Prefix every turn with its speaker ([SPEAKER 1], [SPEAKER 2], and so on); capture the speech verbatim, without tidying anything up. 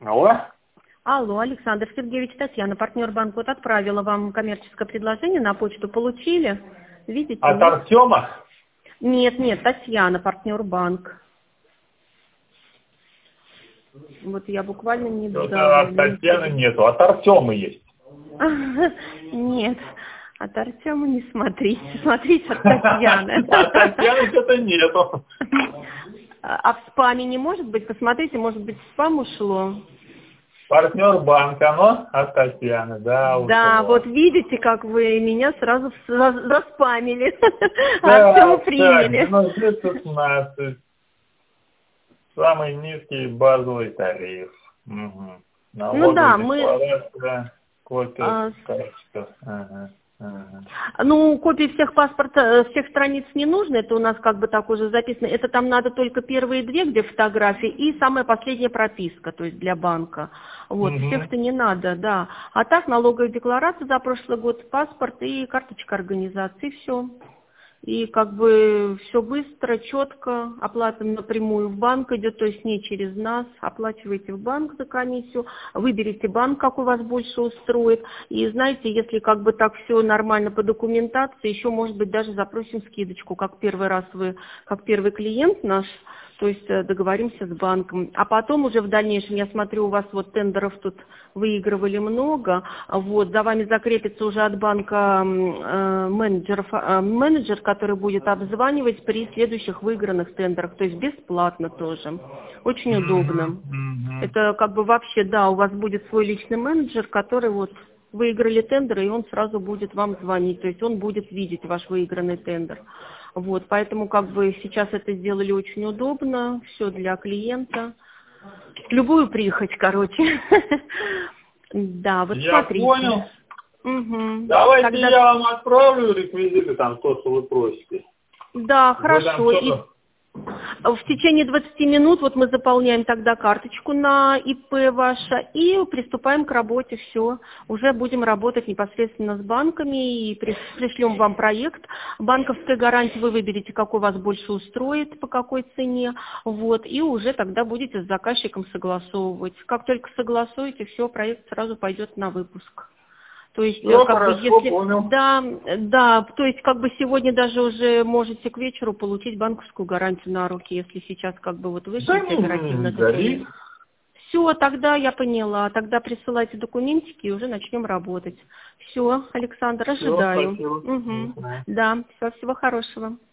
[SPEAKER 1] Алло?
[SPEAKER 2] Алло, Александр Сергеевич, Татьяна, партнер банка. Вот отправила вам коммерческое предложение на почту. Получили? Видите?
[SPEAKER 1] От
[SPEAKER 2] Нет?
[SPEAKER 1] Артема?
[SPEAKER 2] Нет, нет, Татьяна, партнер банк. Вот я буквально
[SPEAKER 1] Что-то от
[SPEAKER 2] недавно...
[SPEAKER 1] Татьяны нету, от Артема есть.
[SPEAKER 2] Нет, от Артема не смотрите, смотрите от Татьяны.
[SPEAKER 1] От Татьяны что-то нету.
[SPEAKER 2] А в спаме не может быть? Посмотрите, может быть, в спам ушло?
[SPEAKER 1] Партнер банка, но от Татьяны, да, ушло.
[SPEAKER 2] Да, вот видите, как вы меня сразу за- заспамили.
[SPEAKER 1] Да,
[SPEAKER 2] Артема приняли.
[SPEAKER 1] девяносто шестнадцать. Самый низкий базовый тариф. Угу.
[SPEAKER 2] Ну да, мы...
[SPEAKER 1] Декларация, копия
[SPEAKER 2] а,
[SPEAKER 1] карточка. Ага, ага.
[SPEAKER 2] Ну, копии всех паспорта, всех страниц не нужно, это у нас как бы так уже записано. Это там надо только первые две, где фотографии, и самая последняя прописка, то есть для банка. Вот,
[SPEAKER 1] Угу.
[SPEAKER 2] всех-то не надо, да. А так налоговая декларация за прошлый год, паспорт и карточка организации, все. И как бы все быстро, четко, оплата напрямую в банк идет, то есть не через нас, оплачиваете в банк за комиссию, выберите банк, как у вас больше устроит. И знаете, если как бы так все нормально по документации, еще может быть даже запросим скидочку, как первый раз вы, как первый клиент наш, то есть э, договоримся с банком. А потом уже в дальнейшем, я смотрю, у вас вот тендеров тут выигрывали много, вот, за вами закрепится уже от банка э, менеджеров, э, менеджер, который будет обзванивать при следующих выигранных тендерах, то есть бесплатно тоже. Очень удобно. Это как бы вообще, да, у вас будет свой личный менеджер, который вот выиграли тендеры, и он сразу будет вам звонить, то есть он будет видеть ваш выигранный тендер. Вот, поэтому как бы сейчас это сделали очень удобно, все для клиента. Любую прихоть, короче. Да, вот
[SPEAKER 1] Я
[SPEAKER 2] смотрите.
[SPEAKER 1] понял.
[SPEAKER 2] Угу.
[SPEAKER 1] Давайте
[SPEAKER 2] Тогда...
[SPEAKER 1] я вам отправлю реквизиты, там то, что вы просите.
[SPEAKER 2] Да,
[SPEAKER 1] Вы там
[SPEAKER 2] хорошо. И
[SPEAKER 1] что-то...
[SPEAKER 2] в течение двадцати минут вот мы заполняем тогда карточку на ИП ваше и приступаем к работе. Все. Уже будем работать непосредственно с банками и при- пришлем вам проект. Банковская гарантия вы выберете, какой вас больше устроит, по какой цене. Вот. И уже тогда будете с заказчиком согласовывать. Как только согласуете, все, проект сразу пойдет на выпуск. То есть,
[SPEAKER 1] Все,
[SPEAKER 2] как бы,
[SPEAKER 1] хорошо,
[SPEAKER 2] если,
[SPEAKER 1] понял.
[SPEAKER 2] да, да, то есть, как бы сегодня даже уже можете к вечеру получить банковскую гарантию на руки, если сейчас, как бы, вот
[SPEAKER 1] Да
[SPEAKER 2] вышлите
[SPEAKER 1] не,
[SPEAKER 2] оперативно
[SPEAKER 1] не горит.
[SPEAKER 2] документ. Все, тогда я поняла, тогда присылайте документики и уже начнем работать. Все, Александр,
[SPEAKER 1] Все,
[SPEAKER 2] ожидаю.
[SPEAKER 1] спасибо.
[SPEAKER 2] Угу.
[SPEAKER 1] Мгм.
[SPEAKER 2] Да, все, всего хорошего.